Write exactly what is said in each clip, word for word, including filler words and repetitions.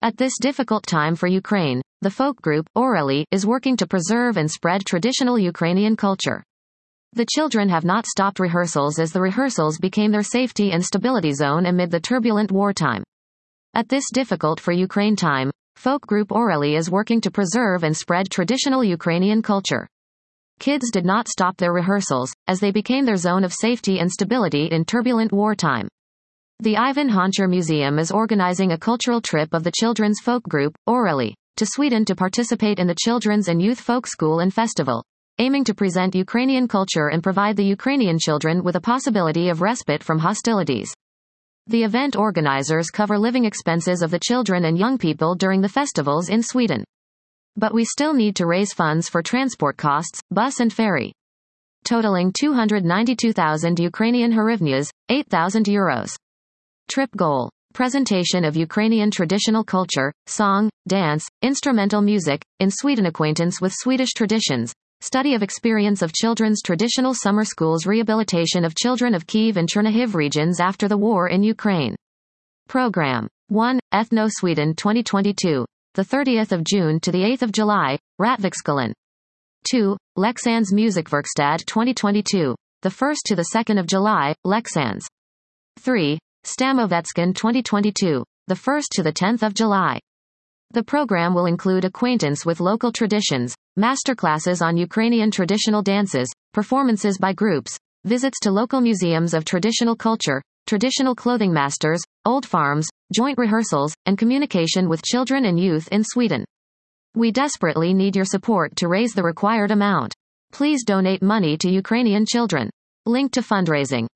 At this difficult time for Ukraine, the folk group, Orely, is working to preserve and spread traditional Ukrainian culture. The children have not stopped rehearsals as the rehearsals became their safety and stability zone amid the turbulent wartime. At this difficult for Ukraine time, folk group Orely is working to preserve and spread traditional Ukrainian culture. Kids did not stop their rehearsals, as they became their zone of safety and stability in turbulent wartime. The Ivan Honchar Museum is organizing a cultural trip of the children's folk group, Orely, to Sweden to participate in the Children's and Youth Folk School and Festival, aiming to present Ukrainian culture and provide the Ukrainian children with a possibility of respite from hostilities. The event organizers cover living expenses of the children and young people during the festivals in Sweden. But we still need to raise funds for transport costs, bus and ferry. Totaling two hundred ninety-two thousand Ukrainian hryvnias, eight thousand euros. Trip goal: presentation of Ukrainian traditional culture, song, dance, instrumental music, in Sweden, acquaintance with Swedish traditions, study of experience of children's traditional summer schools, rehabilitation of children of Kyiv and Chernihiv regions after the war in Ukraine. Program: one. Ethno Sweden twenty twenty-two, the thirtieth of June to the eighth of July, Rätviksskolan. two. Leksands Musikverkstad twenty twenty-two, the first to the second of July, Leksands. three. Stamovetskan twenty twenty-two, the first to the tenth of July. The program will include acquaintance with local traditions, masterclasses on Ukrainian traditional dances, performances by groups, visits to local museums of traditional culture, traditional clothing masters, old farms, joint rehearsals, and communication with children and youth in Sweden. We desperately need your support to raise the required amount. Please donate money to Ukrainian children. Link to fundraising: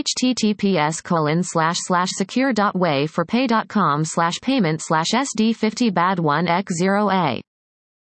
https colon slash slash secure dot way for pay dot com slash payment slash sd fifty bad one x zero a